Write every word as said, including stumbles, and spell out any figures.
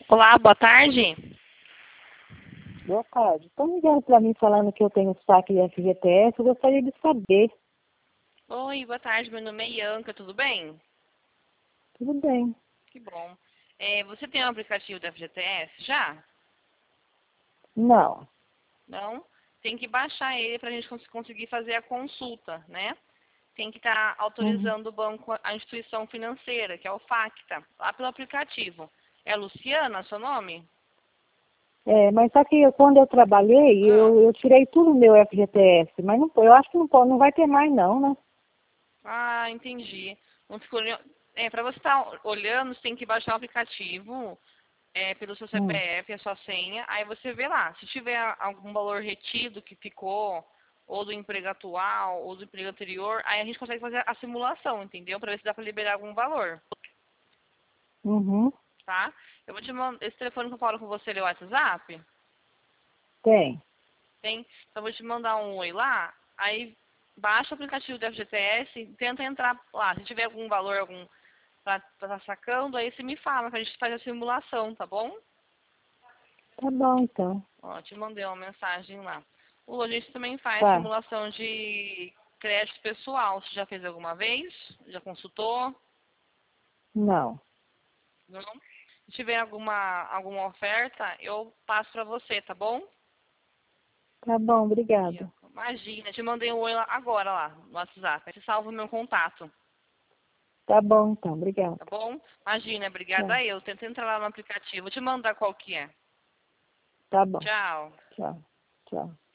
Olá, boa tarde. Boa tarde. Estão ligando para mim falando que eu tenho saque de F G T S, eu gostaria de saber. Oi, boa tarde, meu nome é Ianca, tudo bem? Tudo bem? Que bom. É, você tem um aplicativo do F G T S já? Não. Não? Tem que baixar ele para a gente cons- conseguir fazer a consulta, né? Tem que estar Uhum. autorizando o banco, a instituição financeira, que é o Facta, lá pelo aplicativo. É Luciana, seu nome? É, mas só que eu, quando eu trabalhei, Ah, eu, eu tirei tudo do meu F G T S, mas não, eu acho que não, pode, não vai ter mais não, né? ah entendi. Não ficou, olhando- é, para você estar olhando, você tem que baixar o aplicativo, é, pelo seu Hum. C P F, a sua senha, aí você vê lá. Se tiver algum valor retido que ficou, ou do emprego atual, ou do emprego anterior, aí a gente consegue fazer a simulação, entendeu? Para ver se dá para liberar algum valor, Uhum. tá? Eu vou te mandar, esse telefone que eu falo com você, ele é o WhatsApp? Tem. Tem? Então eu vou te mandar um oi lá, aí baixa o aplicativo do F G T S e tenta entrar lá. Se tiver algum valor, algum pra estar sacando, aí você me fala, pra gente fazer a simulação, tá bom? Tá bom, então. Ó, te mandei uma mensagem lá. O a gente também faz Tá. simulação de crédito pessoal. Você já fez alguma vez? Já consultou? Não. Não? Se tiver alguma, alguma oferta, eu passo pra você, tá bom? Tá bom, E, ó, obrigada. imagina, te mandei um oi lá- agora lá no WhatsApp. Aí você salva o meu contato, Tá bom, então, obrigada. tá bom? Imagina, obrigada Tá. a eu. Tenta entrar lá no aplicativo. Vou te mandar qual que é. Tá bom. Tchau. Tchau. Tchau.